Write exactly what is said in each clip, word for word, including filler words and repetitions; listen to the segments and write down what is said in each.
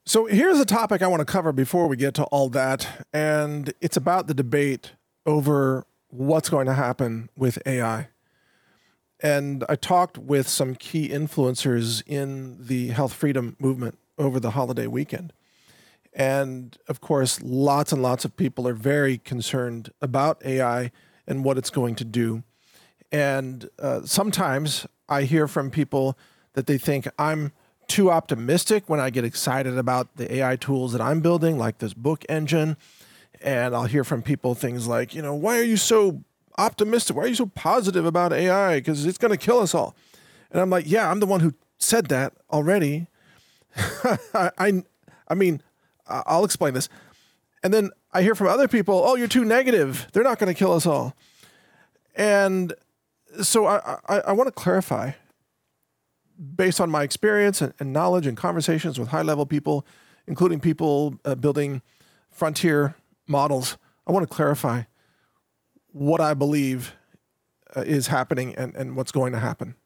So here's a topic I want to cover before we get to all that, and it's about the debate over what's going to happen with A I. And I talked with some key influencers in the health freedom movement over the holiday weekend. And of course, lots and lots of people are very concerned about A I and what it's going to do. And uh, sometimes I hear from people that they think I'm too optimistic when I get excited about the A I tools that I'm building, like this book engine. And I'll hear from people things like, you know, why are you so optimistic? Why are you so positive about A I? Because it's going to kill us all. And I'm like, yeah, I'm the one who said that already. I, I, I mean, I'll explain this. And then I hear from other people, oh, you're too negative. They're not going to kill us all. And so I, I, I want to clarify, based on my experience and, and knowledge and conversations with high-level people, including people uh, building frontier models, I want to clarify what I believe uh, is happening and, and what's going to happen.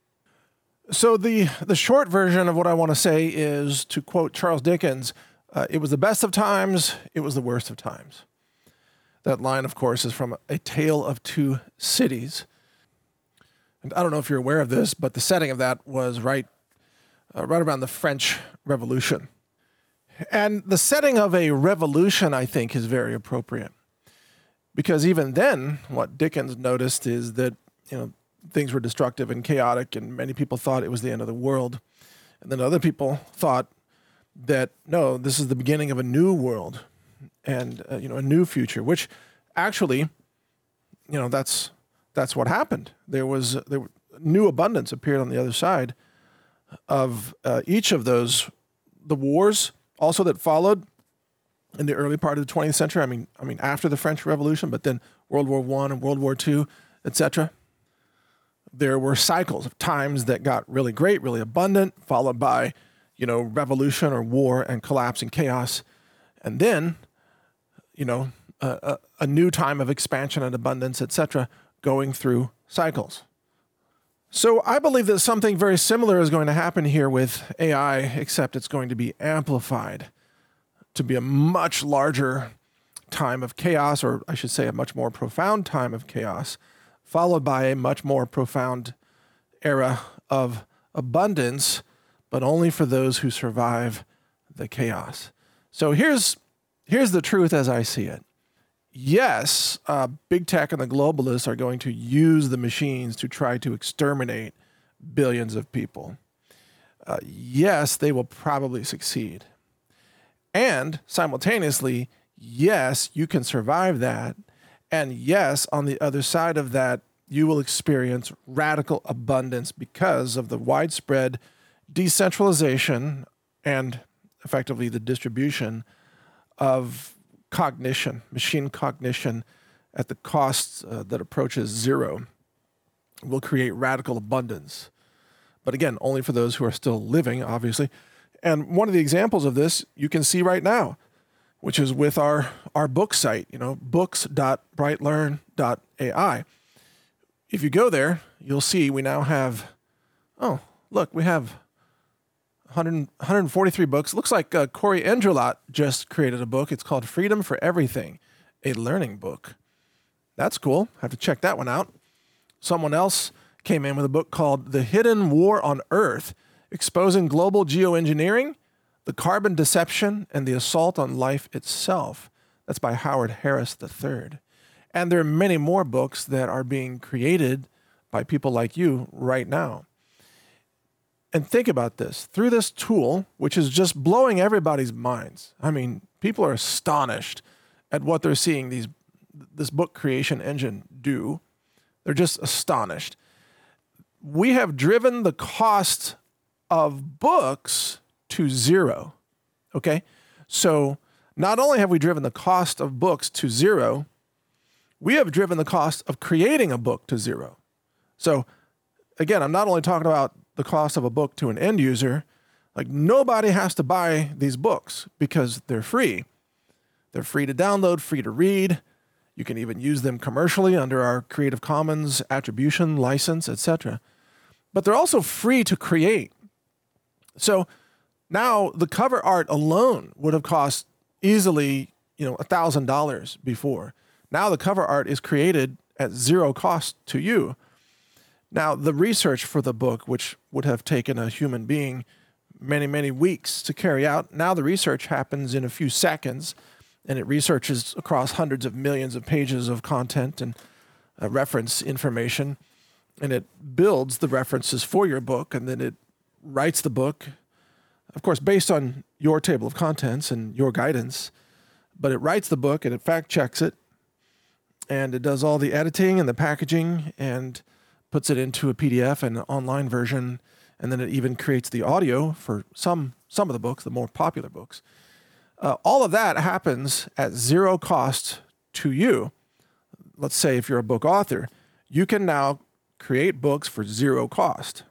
So the, the short version of what I want to say is, to quote Charles Dickens, uh, it was the best of times, it was the worst of times. That line, of course, is from A Tale of Two Cities. And I don't know if you're aware of this, but the setting of that was right, uh, right around the French Revolution. And the setting of a revolution, I think, is very appropriate. Because even then, what Dickens noticed is that, you know, things were destructive and chaotic, and many people thought it was the end of the world. And then other people thought that, no, this is the beginning of a new world and, uh, you know, a new future, which actually, you know, that's that's what happened. There was there new abundance appeared on the other side of uh, each of those, the wars also that followed in the early part of the twentieth century. I mean, I mean after the French Revolution, but then World War One and World War Two, et cetera. There were cycles of times that got really great, really abundant, followed by, you know, revolution or war and collapse and chaos, and then, you know, a, a, a new time of expansion and abundance, et cetera, going through cycles. So I believe that something very similar is going to happen here with A I, except it's going to be amplified to be a much larger time of chaos, or I should say a much more profound time of chaos, followed by a much more profound era of abundance, but only for those who survive the chaos. So here's, here's the truth as I see it. Yes, uh, big tech and the globalists are going to use the machines to try to exterminate billions of people. Uh, yes, they will probably succeed. And simultaneously, yes, you can survive that. And yes, on the other side of that, you will experience radical abundance because of the widespread decentralization and effectively the distribution of cognition, machine cognition at the cost uh, that approaches zero will create radical abundance. But again, only for those who are still living, obviously. And one of the examples of this you can see right now, which is with our, our book site, you know, books dot bright learn dot A I. If you go there, you'll see we now have, oh, look, we have one hundred, one hundred forty-three books. Looks like uh, Corey Engelot just created a book. It's called Freedom for Everything, a learning book. That's cool. Have to check that one out. Someone else came in with a book called The Hidden War on Earth, Exposing Global Geoengineering, the Carbon Deception, and the Assault on Life Itself. That's by Howard Harris the third. And there are many more books that are being created by people like you right now. And think about this. Through this tool, which is just blowing everybody's minds. I mean, people are astonished at what they're seeing these this book creation engine do. They're just astonished. We have driven the cost of books to zero. Okay? So not only have we driven the cost of books to zero, we have driven the cost of creating a book to zero. So again, I'm not only talking about the cost of a book to an end user, like nobody has to buy these books because they're free. They're free to download, free to read. You can even use them commercially under our Creative Commons attribution license, et cetera. But they're also free to create. So Now, the cover art alone would have cost easily, you know, one thousand dollars before. Now the cover art is created at zero cost to you. Now, the research for the book, which would have taken a human being many, many weeks to carry out, now the research happens in a few seconds, and it researches across hundreds of millions of pages of content and uh, reference information, and it builds the references for your book, and then it writes the book, of course, based on your table of contents and your guidance, but it writes the book and it fact checks it, and it does all the editing and the packaging and puts it into a P D F and an online version, and then it even creates the audio for some some of the books, the more popular books. Uh, all of that happens at zero cost to you. Let's say if you're a book author, you can now create books for zero cost.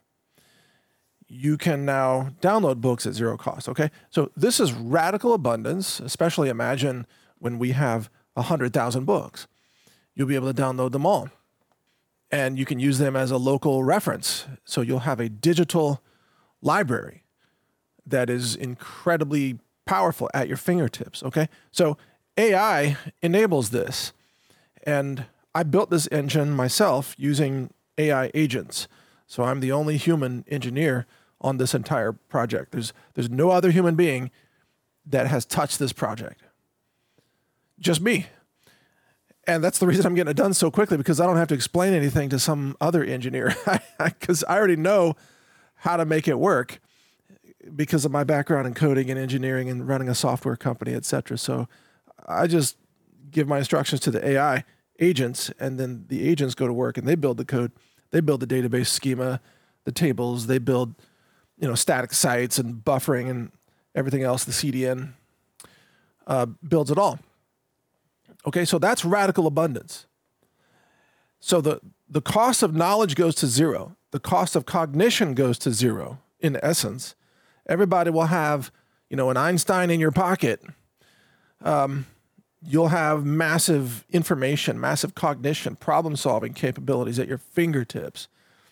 You can now download books at zero cost, okay? So this is radical abundance, especially imagine when we have one hundred thousand books. You'll be able to download them all. And you can use them as a local reference. So you'll have a digital library that is incredibly powerful at your fingertips, okay? So A I enables this. And I built this engine myself using A I agents. So I'm the only human engineer on this entire project. There's, there's no other human being that has touched this project. Just me. And that's the reason I'm getting it done so quickly, because I don't have to explain anything to some other engineer, because I already know how to make it work because of my background in coding and engineering and running a software company, et cetera. So I just give my instructions to the A I agents, and then the agents go to work and they build the code. They build the database schema, the tables, they build, you know, static sites and buffering and everything else. The C D N uh, builds it all. Okay, so that's radical abundance. So the, the cost of knowledge goes to zero. The cost of cognition goes to zero, in essence. Everybody will have, you know, an Einstein in your pocket. Um, you'll have massive information, massive cognition, problem-solving capabilities at your fingertips.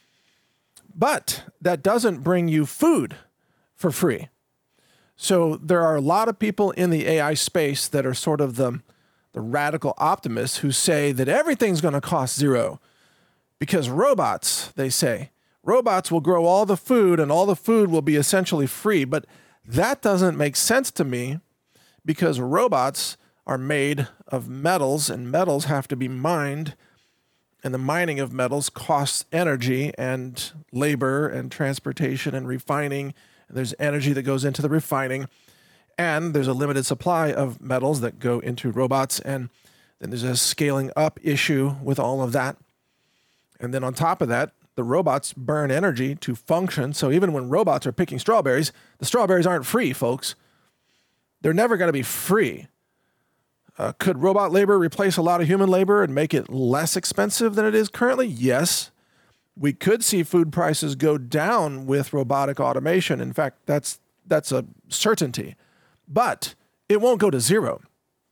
But that doesn't bring you food for free. So there are a lot of people in the A I space that are sort of the the radical optimists who say that everything's going to cost zero because robots, they say, robots will grow all the food and all the food will be essentially free. But that doesn't make sense to me because robots are made of metals and metals have to be mined, and the mining of metals costs energy and labor and transportation and refining. And there's energy that goes into the refining. And there's a limited supply of metals that go into robots. And then there's a scaling up issue with all of that. And then on top of that, the robots burn energy to function. So even when robots are picking strawberries, the strawberries aren't free, folks. They're never going to be free. Uh, could robot labor replace a lot of human labor and make it less expensive than it is currently? Yes. We could see food prices go down with robotic automation. In fact, that's that's a certainty. But it won't go to zero.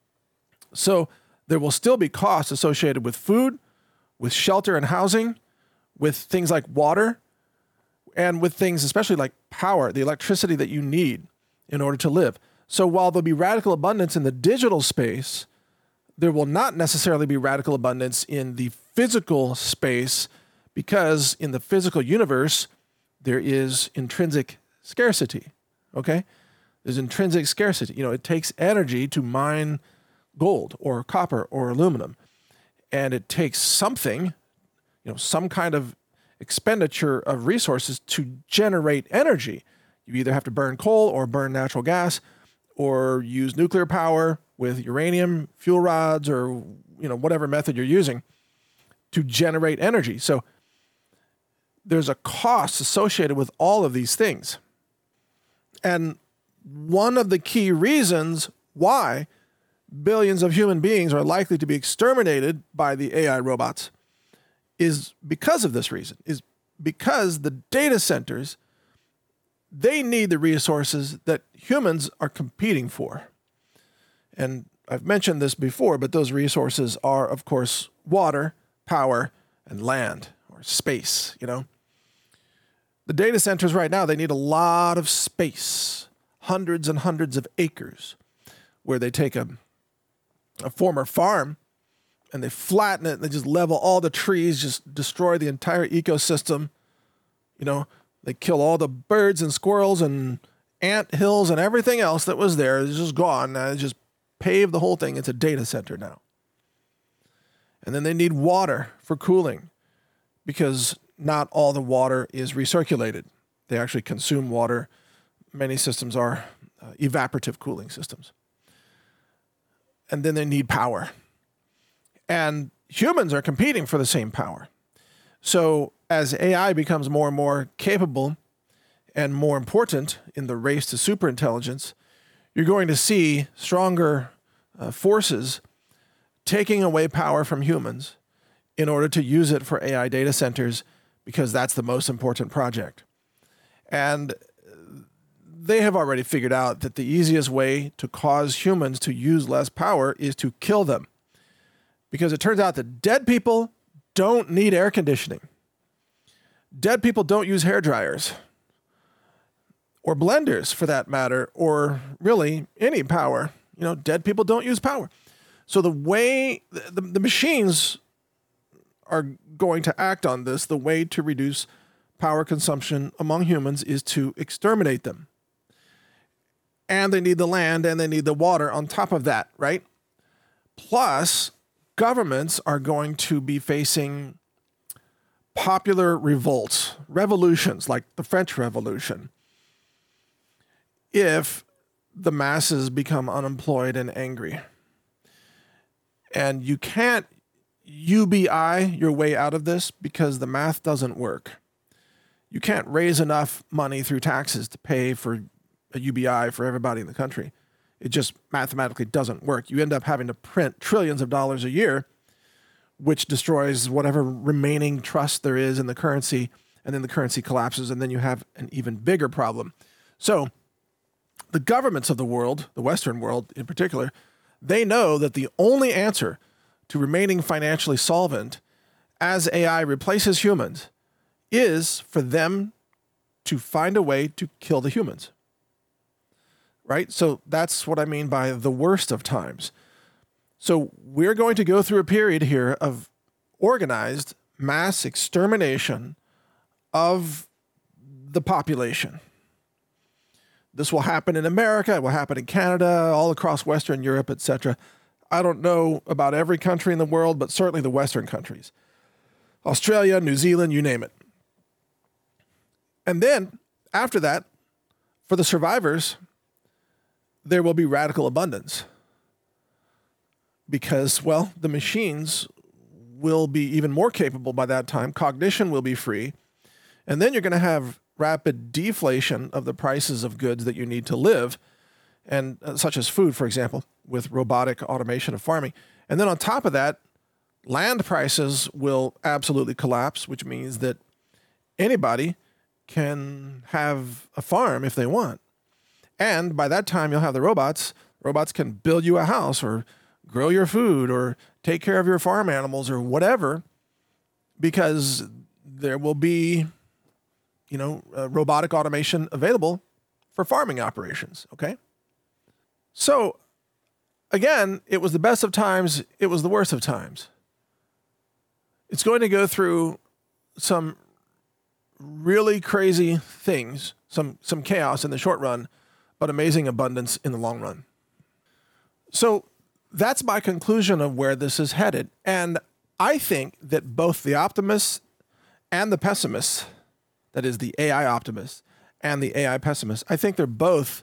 So there will still be costs associated with food, with shelter and housing, with things like water, and with things especially like power, the electricity that you need in order to live. So while there'll be radical abundance in the digital space, there will not necessarily be radical abundance in the physical space, because in the physical universe, there is intrinsic scarcity, okay? There's intrinsic scarcity. You know, it takes energy to mine gold or copper or aluminum. And it takes something, you know, some kind of expenditure of resources to generate energy. You either have to burn coal or burn natural gas or use nuclear power with uranium, fuel rods, or, you know, whatever method you're using to generate energy. So there's a cost associated with all of these things. And one of the key reasons why billions of human beings are likely to be exterminated by the A I robots is because of this reason, is because the data centers, they need the resources that humans are competing for. And I've mentioned this before, but those resources are, of course, water, power, and land, or space, you know. The data centers right now, they need a lot of space, hundreds and hundreds of acres where they take a, a former farm and they flatten it and they just level all the trees, just destroy the entire ecosystem. You know, they kill all the birds and squirrels and ant hills and everything else that was there. It's just gone. Now they just pave the whole thing. It's a data center now. And then they need water for cooling because not all the water is recirculated. They actually consume water. Many systems are uh, evaporative cooling systems. And then they need power. And humans are competing for the same power. So as A I becomes more and more capable and more important in the race to superintelligence, you're going to see stronger uh, forces taking away power from humans in order to use it for A I data centers because that's the most important project. And they have already figured out that the easiest way to cause humans to use less power is to kill them. Because it turns out that dead people don't need air conditioning. Dead people don't use hair dryers or blenders for that matter, or really any power. You know, dead people don't use power. So the way the, the machines are going to act on this, the way to reduce power consumption among humans is to exterminate them. And they need the land and they need the water on top of that, right? Plus, governments are going to be facing popular revolts, revolutions like the French Revolution, if the masses become unemployed and angry. And you can't U B I your way out of this because the math doesn't work. You can't raise enough money through taxes to pay for a U B I for everybody in the country. It just mathematically doesn't work. You end up having to print trillions of dollars a year, which destroys whatever remaining trust there is in the currency, and then the currency collapses, and then you have an even bigger problem. So the governments of the world, the Western world in particular, they know that the only answer to remaining financially solvent as A I replaces humans is for them to find a way to kill the humans. Right? So that's what I mean by the worst of times. So we're going to go through a period here of organized mass extermination of the population. This will happen in America, it will happen in Canada, all across Western Europe, et cetera. I don't know about every country in the world, but certainly the Western countries. Australia, New Zealand, you name it. And then, after that, for the survivors, there will be radical abundance. Because, well, the machines will be even more capable by that time. Cognition will be free. And then you're going to have rapid deflation of the prices of goods that you need to live, and uh, such as food, for example, with robotic automation of farming. And then on top of that, land prices will absolutely collapse, which means that anybody can have a farm if they want. And by that time, you'll have the robots. Robots can build you a house or grow your food or take care of your farm animals or whatever, because there will be, you know, uh, robotic automation available for farming operations, okay? So, again, it was the best of times, it was the worst of times. It's going to go through some really crazy things, some, some chaos in the short run, but amazing abundance in the long run. So that's my conclusion of where this is headed. And I think that both the optimists and the pessimists, that is the A I optimists and the A I pessimists, I think they're both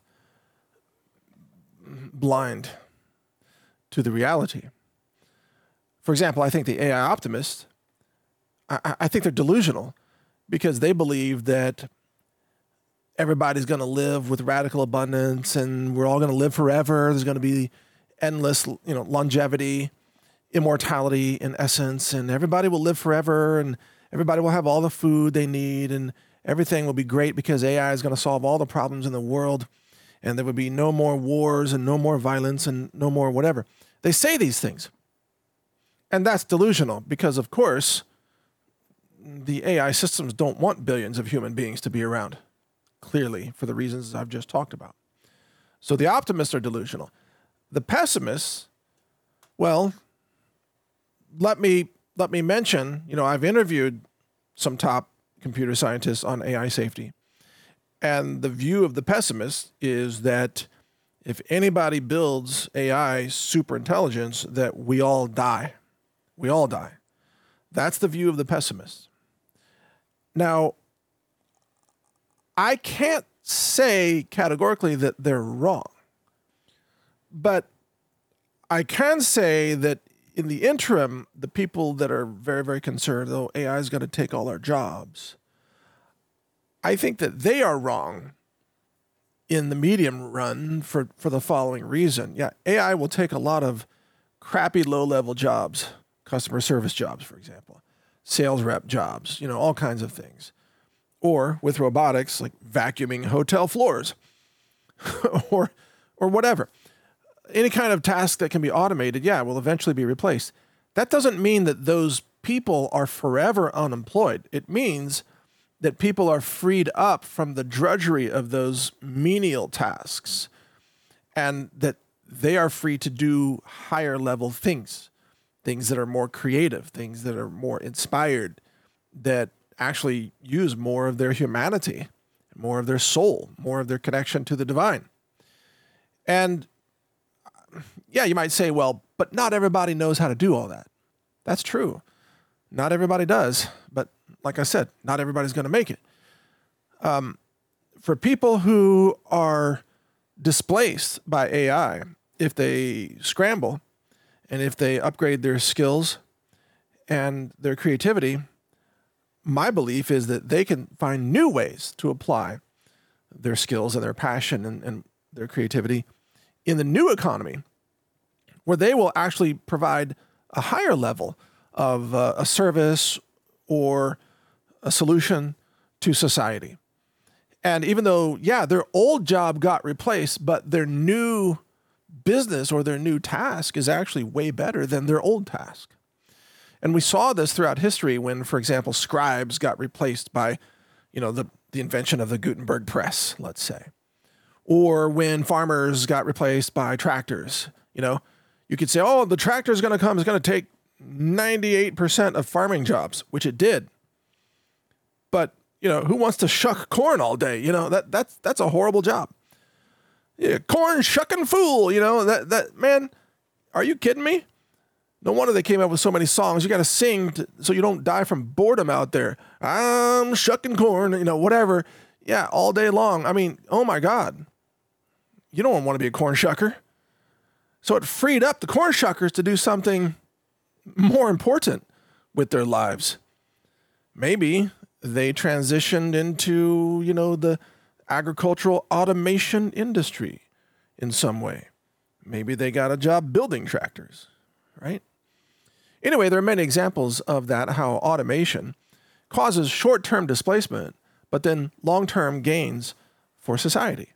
blind to the reality. For example, I think the A I optimists, I, I think they're delusional because they believe that everybody's going to live with radical abundance and we're all going to live forever. There's going to be endless, you know, longevity, immortality in essence, and everybody will live forever and everybody will have all the food they need and everything will be great because A I is going to solve all the problems in the world and there would be no more wars and no more violence and no more whatever. They say these things. And that's delusional because, of course, the A I systems don't want billions of human beings to be around, clearly, for the reasons I've just talked about. So the optimists are delusional. The pessimists, well, let me let me mention, you know, I've interviewed some top computer scientists on A I safety. And the view of the pessimist is that if anybody builds A I super intelligence, that we all die. We all die. That's the view of the pessimist. Now, I can't say categorically that they're wrong, but I can say that in the interim, the people that are very, very concerned, though A I is going to take all our jobs, I think that they are wrong in the medium run for, for the following reason. Yeah, A I will take a lot of crappy low-level jobs, customer service jobs, for example, sales rep jobs, you know, all kinds of things. Or with robotics, like vacuuming hotel floors or, or whatever. Any kind of task that can be automated, yeah, will eventually be replaced. That doesn't mean that those people are forever unemployed. It means that people are freed up from the drudgery of those menial tasks and that they are free to do higher level things, things that are more creative, things that are more inspired, that actually use more of their humanity, more of their soul, more of their connection to the divine. And yeah, you might say, well, but not everybody knows how to do all that. That's true. Not everybody does. But like I said, not everybody's going to make it. Um, for people who are displaced by A I, if they scramble and if they upgrade their skills and their creativity, my belief is that they can find new ways to apply their skills and their passion and, and their creativity in the new economy, where they will actually provide a higher level of uh, a service or a solution to society. And even though, yeah, their old job got replaced, but their new business or their new task is actually way better than their old task. And we saw this throughout history when, for example, scribes got replaced by, you know, the, the invention of the Gutenberg press, let's say. Or when farmers got replaced by tractors. You know, you could say, oh, the tractor is going to come, it's going to take ninety-eight percent of farming jobs, which it did. But, you know, who wants to shuck corn all day? You know, that that's that's a horrible job. Yeah, corn shucking fool, you know, that, that man, are you kidding me? No wonder they came up with so many songs. You got to sing to, so you don't die from boredom out there. I'm shucking corn, you know, whatever. Yeah, all day long. I mean, oh my God. You don't want to be a corn shucker. So it freed up the corn shuckers to do something more important with their lives. Maybe they transitioned into, you know, the agricultural automation industry in some way. Maybe they got a job building tractors, right? Anyway, there are many examples of that, how automation causes short-term displacement, but then long-term gains for society.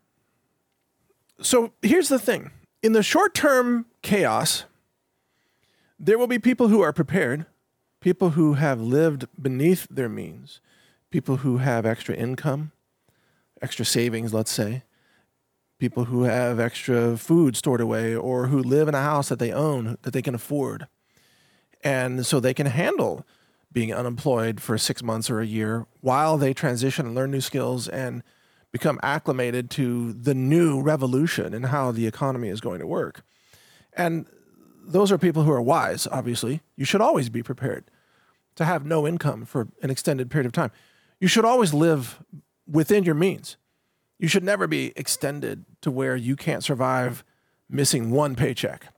So here's the thing. In the short-term chaos, there will be people who are prepared, people who have lived beneath their means, people who have extra income, extra savings, let's say, people who have extra food stored away or who live in a house that they own, that they can afford. And so they can handle being unemployed for six months or a year while they transition and learn new skills and become acclimated to the new revolution and how the economy is going to work. And those are people who are wise, obviously. You should always be prepared to have no income for an extended period of time. You should always live within your means. You should never be extended to where you can't survive missing one paycheck.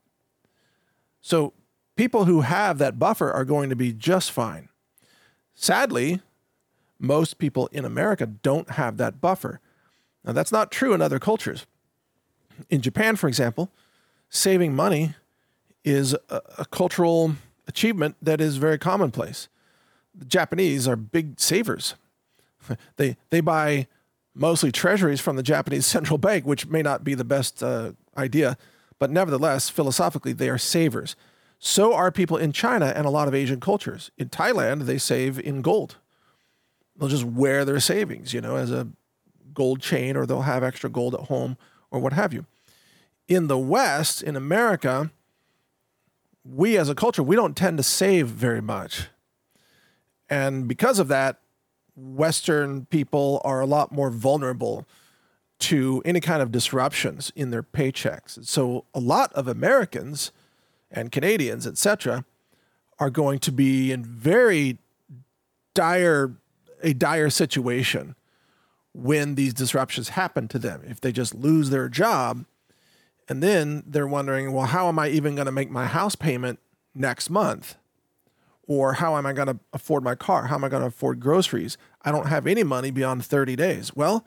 So people who have that buffer are going to be just fine. Sadly, most people in America don't have that buffer. Now, that's not true in other cultures. In Japan, for example, saving money is a, a cultural achievement that is very commonplace. The Japanese are big savers. They they buy mostly treasuries from the Japanese central bank, which may not be the best uh, idea, but nevertheless, philosophically, they are savers. So are people in China and a lot of Asian cultures. In Thailand, they save in gold. They'll just wear their savings, you know, as a gold chain, or they'll have extra gold at home or what have you. in the West, in America, we as a culture, we don't tend to save very much. And because of that, Western people are a lot more vulnerable to any kind of disruptions in their paychecks. So a lot of Americans and Canadians, et cetera, are going to be in very dire, a dire situation when these disruptions happen to them. If they just lose their job, and then they're wondering, well, how am I even going to make my house payment next month? Or how am I going to afford my car? How am I going to afford groceries? I don't have any money beyond thirty days. Well,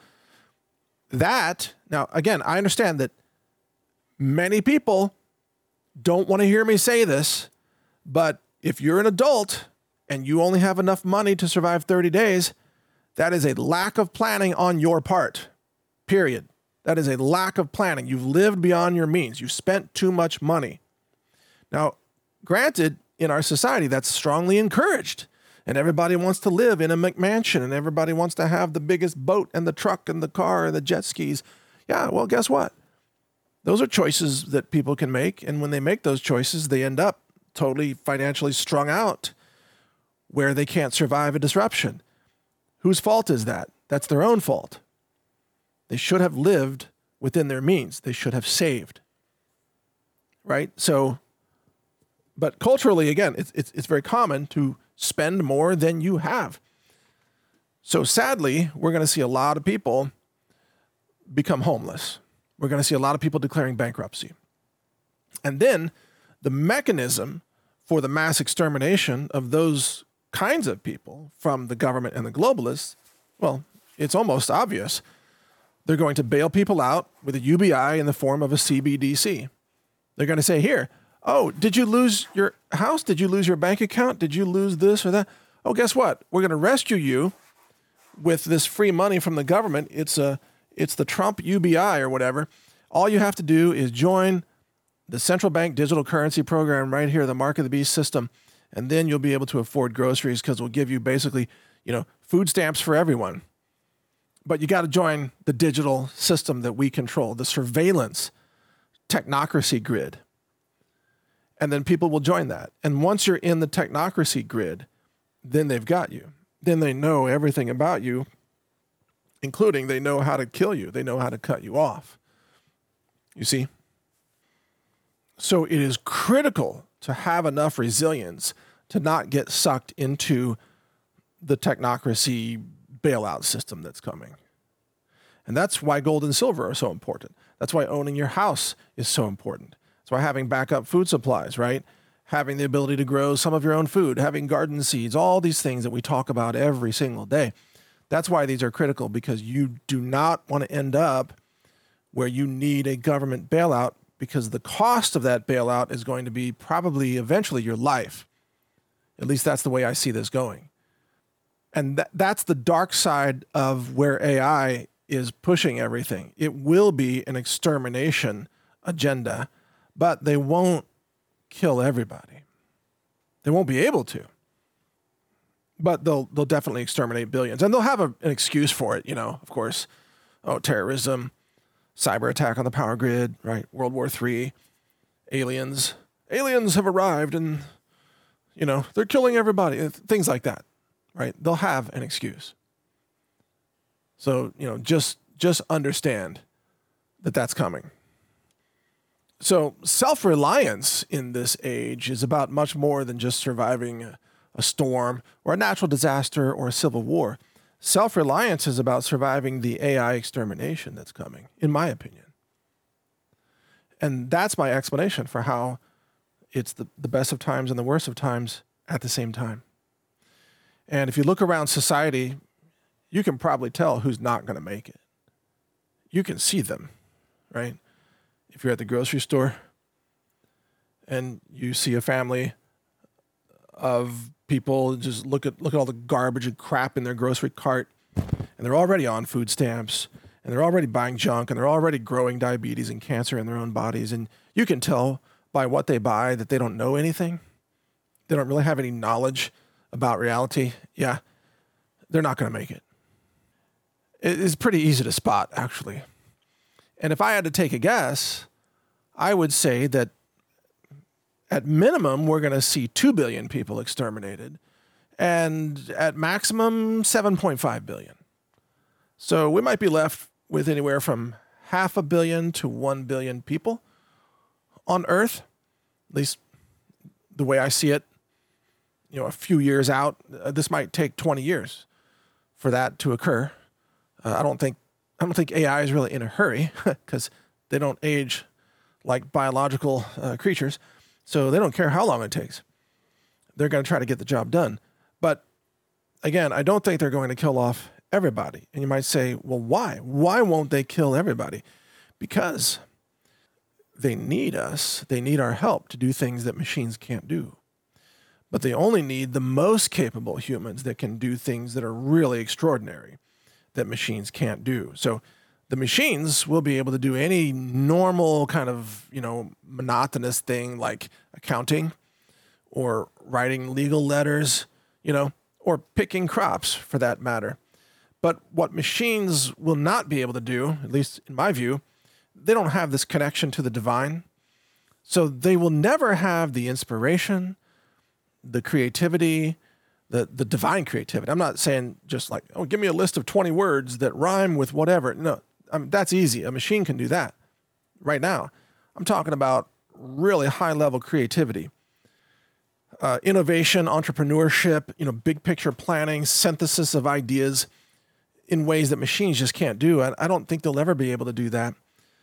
that, now, again, I understand that many people don't want to hear me say this, but if you're an adult and you only have enough money to survive thirty days, that is a lack of planning on your part, period. That is a lack of planning. You've lived beyond your means. You've spent too much money. Now, granted, in our society, that's strongly encouraged. And everybody wants to live in a McMansion, and everybody wants to have the biggest boat and the truck and the car and the jet skis. Yeah, well, guess what? Those are choices that people can make. And when they make those choices, they end up totally financially strung out where they can't survive a disruption. Whose fault is that? That's their own fault. They should have lived within their means. They should have saved. Right? So, but culturally, again, it's, it's, it's very common to spend more than you have. So sadly, we're going to see a lot of people become homeless. We're going to see a lot of people declaring bankruptcy. And then the mechanism for the mass extermination of those kinds of people from the government and the globalists, well, it's almost obvious. They're going to bail people out with a U B I in the form of a C B D C. They're going to say, here, oh, did you lose your house? Did you lose your bank account? Did you lose this or that? Oh, guess what? We're going to rescue you with this free money from the government. It's a, it's the Trump U B I or whatever. All you have to do is join the central bank digital currency program right here, the Mark of the Beast system, and then you'll be able to afford groceries because we'll give you basically, you know, food stamps for everyone. But you got to join the digital system that we control, the surveillance technocracy grid. And then people will join that. And once you're in the technocracy grid, then they've got you. Then they know everything about you, including they know how to kill you. They know how to cut you off. You see? So it is critical to have enough resilience to not get sucked into the technocracy bailout system that's coming. And that's why gold and silver are so important. That's why owning your house is so important. That's why having backup food supplies, right? Having the ability to grow some of your own food, having garden seeds, all these things that we talk about every single day. That's why these are critical, because you do not want to end up where you need a government bailout, because the cost of that bailout is going to be probably eventually your life. At least that's the way I see this going. And th- that's the dark side of where A I is pushing everything. It will be an extermination agenda, but they won't kill everybody. They won't be able to. But they'll they'll definitely exterminate billions. And they'll have a, an excuse for it, you know, of course. Oh, terrorism, cyber attack on the power grid, right? World War Three, aliens. Aliens have arrived and, you know, they're killing everybody. Things like that. Right? They'll have an excuse. So, you know, just just understand that that's coming. So self-reliance in this age is about much more than just surviving a, a storm or a natural disaster or a civil war. Self-reliance is about surviving the A I extermination that's coming, in my opinion. And that's my explanation for how it's the, the best of times and the worst of times at the same time. And if you look around society, you can probably tell who's not going to make it. You can see them, right? If you're at the grocery store and you see a family of people, just look at look at all the garbage and crap in their grocery cart, and they're already on food stamps, and they're already buying junk, and they're already growing diabetes and cancer in their own bodies. And you can tell by what they buy that they don't know anything. They don't really have any knowledge about reality. Yeah, they're not going to make it. It's pretty easy to spot, actually. And if I had to take a guess, I would say that at minimum, we're going to see two billion people exterminated, and at maximum, seven point five billion. So we might be left with anywhere from half a billion to one billion people on Earth, at least the way I see it. You know, a few years out, uh, this might take twenty years for that to occur. Uh, I don't think I don't think A I is really in a hurry because they don't age like biological uh, creatures, so they don't care how long it takes. They're going to try to get the job done. But again, I don't think they're going to kill off everybody. And you might say, well, why? Why won't they kill everybody? Because they need us. They need our help to do things that machines can't do. But they only need the most capable humans that can do things that are really extraordinary that machines can't do. So the machines will be able to do any normal kind of, you know, monotonous thing like accounting or writing legal letters, you know, or picking crops for that matter. But what machines will not be able to do, at least in my view, they don't have this connection to the divine. So they will never have the inspiration, the creativity, the, the divine creativity. I'm not saying just like, oh, give me a list of twenty words that rhyme with whatever. No, I mean, that's easy. A machine can do that right now. I'm talking about really high-level creativity, uh, innovation, entrepreneurship, you know, big picture planning, synthesis of ideas in ways that machines just can't do. I, I don't think they'll ever be able to do that.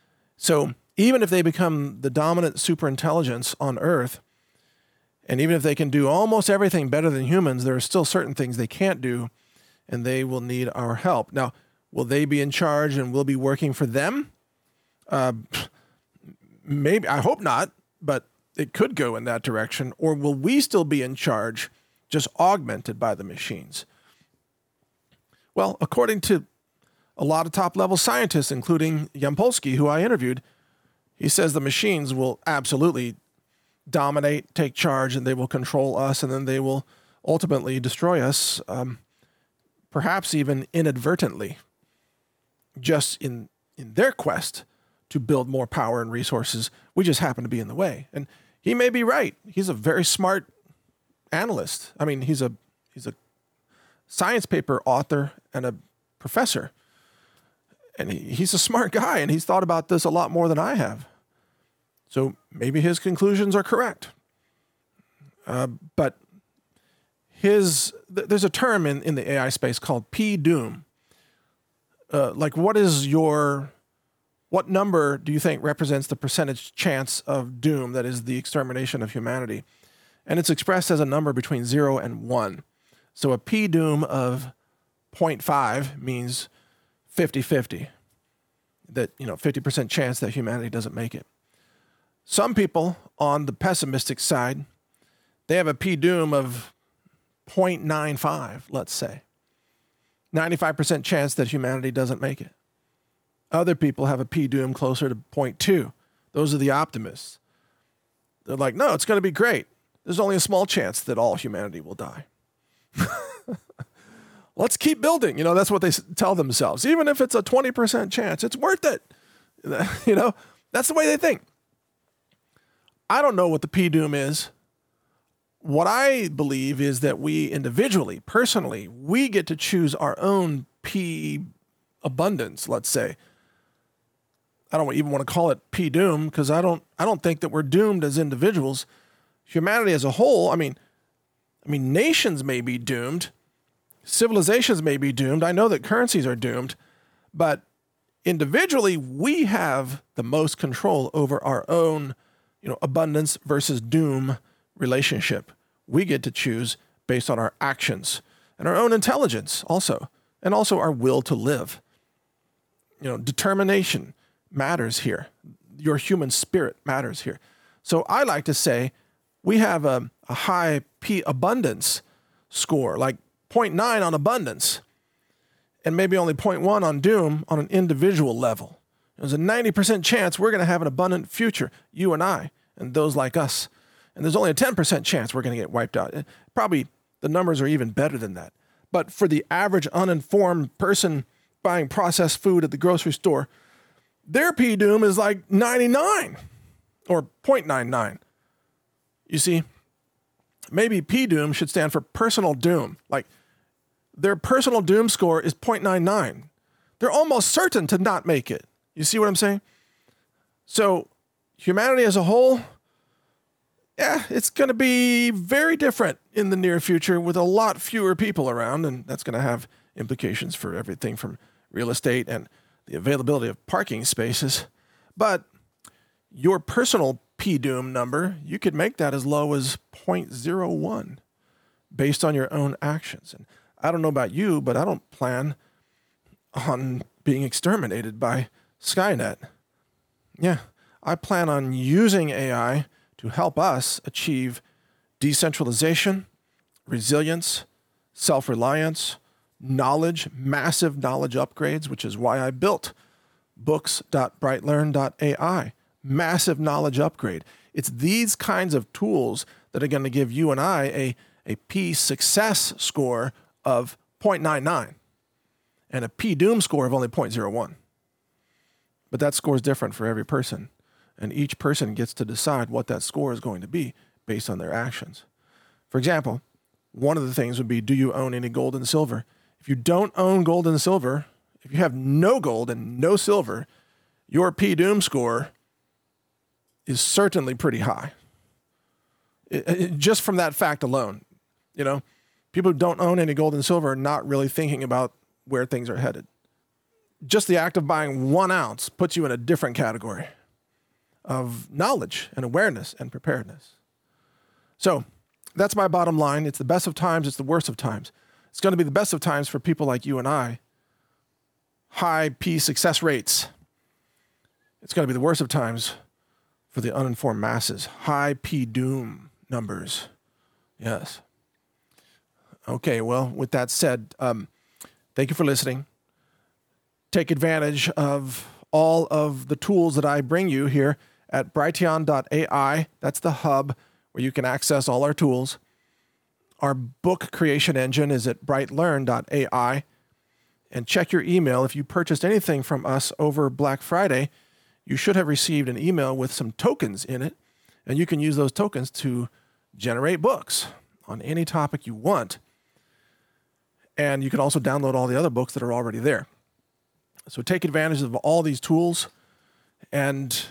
So even if they become the dominant superintelligence on Earth, and even if they can do almost everything better than humans, there are still certain things they can't do, and they will need our help. Now, will they be in charge and we'll be working for them? Uh, maybe, I hope not, but it could go in that direction. Or will we still be in charge, just augmented by the machines? Well, according to a lot of top-level scientists, including Yampolsky, who I interviewed, he says the machines will absolutely dominate, take charge, and they will control us, and then they will ultimately destroy us, um, perhaps even inadvertently, just in, in their quest to build more power and resources. We just happen to be in the way. And he may be right. He's a very smart analyst. I mean, he's a he's a science paper author and a professor. And he, he's a smart guy, and he's thought about this a lot more than I have. So maybe his conclusions are correct. Uh, but his th- there's a term in, in the A I space called P-doom. Uh, like, what is your, what number do you think represents the percentage chance of doom, that is the extermination of humanity? And it's expressed as a number between zero and one. So a P-doom of zero point five means fifty-fifty, that, you know, fifty percent chance that humanity doesn't make it. Some people on the pessimistic side, they have a P-doom of zero point nine five, let's say. ninety-five percent chance that humanity doesn't make it. Other people have a P-doom closer to zero point two. Those are the optimists. They're like, no, it's going to be great. There's only a small chance that all humanity will die. Let's keep building. You know, that's what they tell themselves. Even if it's a twenty percent chance, it's worth it. You know, that's the way they think. I don't know what the P-doom is. What I believe is that we individually, personally, we get to choose our own P abundance, let's say. I don't even want to call it P-doom because I don't I don't think that we're doomed as individuals. Humanity as a whole, I mean, I mean, nations may be doomed. Civilizations may be doomed. I know that currencies are doomed, but individually, we have the most control over our own, you know, abundance versus doom relationship. We get to choose based on our actions and our own intelligence also, and also our will to live. You know, determination matters here. Your human spirit matters here. So I like to say we have a, a high P abundance score, like zero point nine on abundance, and maybe only zero point one on doom on an individual level. There's a ninety percent chance we're going to have an abundant future, you and I, and those like us. And there's only a ten percent chance we're going to get wiped out. Probably the numbers are even better than that. But for the average uninformed person buying processed food at the grocery store, their P-doom is like ninety-nine. or zero point nine nine. You see, maybe P doom should stand for personal doom. Like their personal doom score is zero point nine nine. They're almost certain to not make it. You see what I'm saying? So humanity as a whole, yeah, it's going to be very different in the near future with a lot fewer people around, and that's going to have implications for everything from real estate and the availability of parking spaces. But your personal P doom number, you could make that as low as zero point zero one based on your own actions. And I don't know about you, but I don't plan on being exterminated by Skynet. Yeah, I plan on using A I to help us achieve decentralization, resilience, self-reliance, knowledge, massive knowledge upgrades, which is why I built books dot bright learn dot A I. Massive knowledge upgrade. It's these kinds of tools that are going to give you and I a, a P success score of zero point nine nine and a P doom score of only zero point zero one. But that score is different for every person, and each person gets to decide what that score is going to be based on their actions. For example, one of the things would be, do you own any gold and silver? If you don't own gold and silver, if you have no gold and no silver, your P doom score is certainly pretty high. It, it, just from that fact alone, you know, people who don't own any gold and silver are not really thinking about where things are headed. Just the act of buying one ounce puts you in a different category of knowledge and awareness and preparedness. So that's my bottom line. It's the best of times. It's the worst of times. It's going to be the best of times for people like you and I. High P success rates. It's going to be the worst of times for the uninformed masses. High P doom numbers. Yes. Okay, well, with that said, um, thank you for listening. Take advantage of all of the tools that I bring you here at brighteon dot A I. That's the hub where you can access all our tools. Our book creation engine is at bright learn dot A I. And check your email. If you purchased anything from us over Black Friday, you should have received an email with some tokens in it. And you can use those tokens to generate books on any topic you want. And you can also download all the other books that are already there. So take advantage of all these tools, and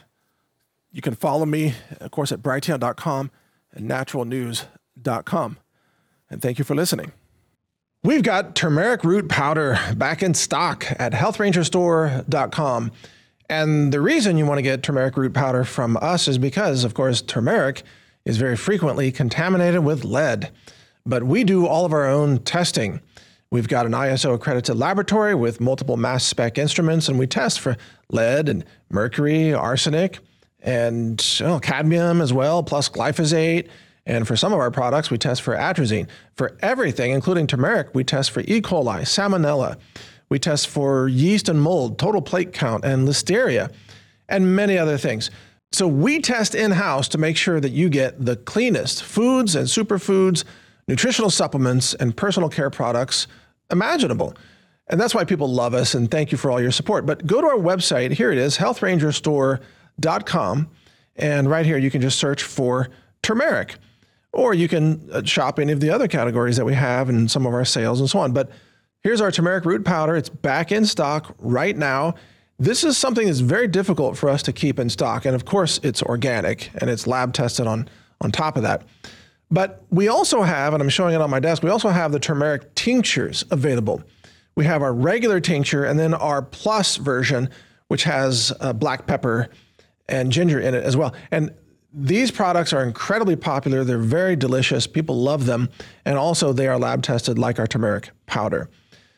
you can follow me, of course, at brighteon dot com and natural news dot com. And thank you for listening. We've got turmeric root powder back in stock at health ranger store dot com. And the reason you want to get turmeric root powder from us is because, of course, turmeric is very frequently contaminated with lead. But we do all of our own testing. We've got an I S O accredited laboratory with multiple mass spec instruments, and we test for lead and mercury, arsenic, and oh, cadmium as well, plus glyphosate. And for some of our products, we test for atrazine. For everything, including turmeric, we test for E. coli, salmonella. We test for yeast and mold, total plate count, and listeria, and many other things. So we test in-house to make sure that you get the cleanest foods and superfoods, nutritional supplements, and personal care products imaginable. And that's why people love us, and thank you for all your support. But go to our website. Here it is, health ranger store dot com. And right here, you can just search for turmeric. Or you can shop any of the other categories that we have and some of our sales and so on. But here's our turmeric root powder. It's back in stock right now. This is something that's very difficult for us to keep in stock. And of course, it's organic and it's lab tested on, on top of that. But we also have, and I'm showing it on my desk, we also have the turmeric tinctures available. We have our regular tincture and then our plus version, which has uh, black pepper and ginger in it as well. And these products are incredibly popular. They're very delicious. People love them. And also they are lab tested like our turmeric powder.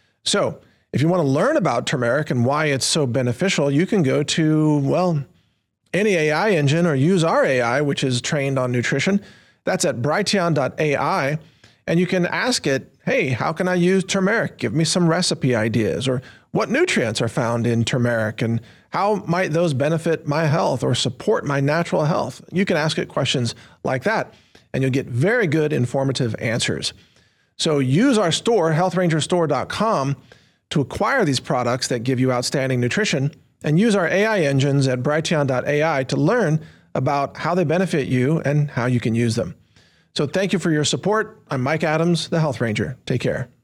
So if you want to learn about turmeric and why it's so beneficial, you can go to, well, any A I engine or use our A I, which is trained on nutrition. That's at brighteon dot A I. And you can ask it, hey, how can I use turmeric? Give me some recipe ideas, or what nutrients are found in turmeric and how might those benefit my health or support my natural health? You can ask it questions like that, and you'll get very good informative answers. So use our store, health ranger store dot com, to acquire these products that give you outstanding nutrition, and use our A I engines at brighteon dot A I to learn about how they benefit you and how you can use them. So thank you for your support. I'm Mike Adams, the Health Ranger. Take care.